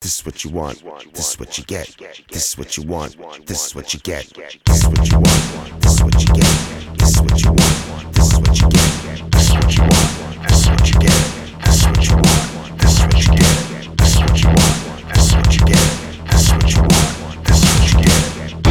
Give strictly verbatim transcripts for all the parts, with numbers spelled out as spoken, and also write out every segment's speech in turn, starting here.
This is what you want. This is what you get. This is what you want. This is what you get. This is what you want. This is what you get. This is what you want. This is what you get. This is what you want. This is what you get. This is what you want. This is what you get. This is what you want. This is what you get. This is what you want. This is what you get.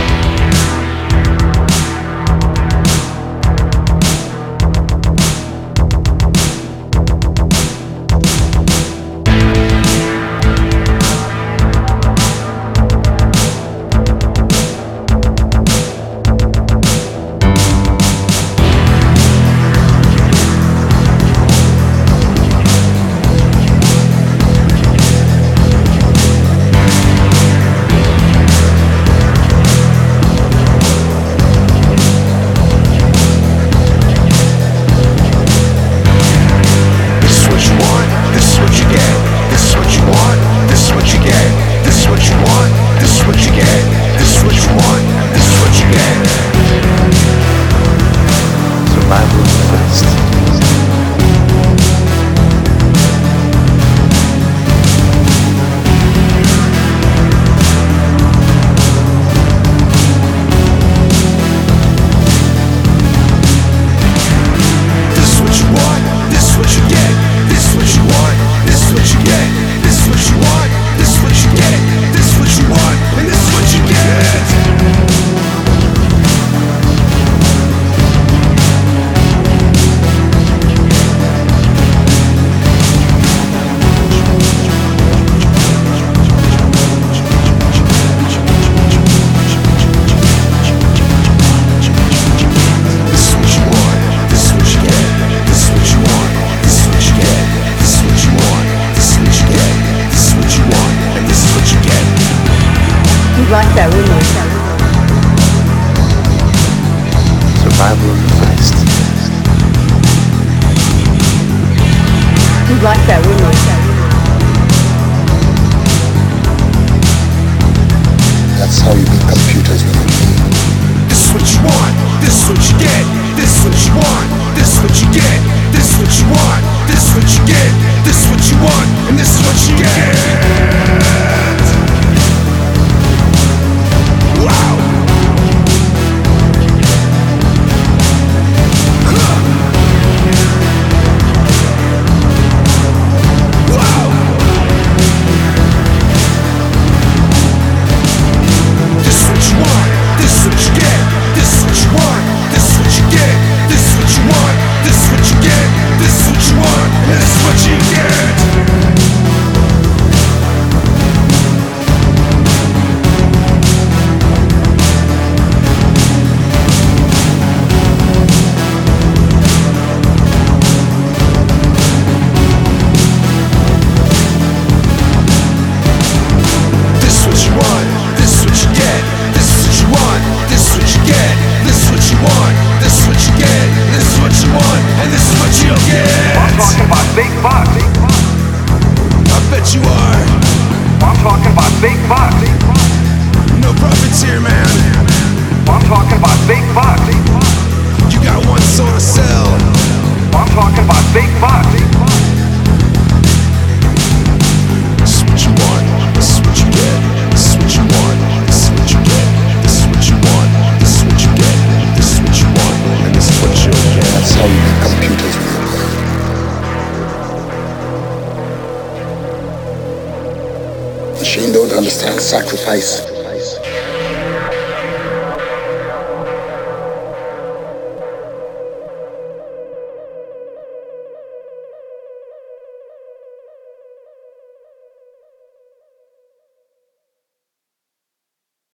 Like that, wouldn't you? Survival of the fittest. You'd like that, wouldn't you? That's how you beat computers. This is what you want. This is what you get. This is what you want. This is what you get. This is what you want. This is what you get. This is what you want. And this is what you get. Wow. You are. I'm talking about big bucks. No profits here, man. I'm talking about big bucks. You got one soul to sell. I'm talking about big bucks. This is what you want. This is what you get. This is what you want. This is what you get. This is what you want. This is what you get. This is what you want. And this is what you'll get. That's how you beat computers. Machine don't understand sacrifice.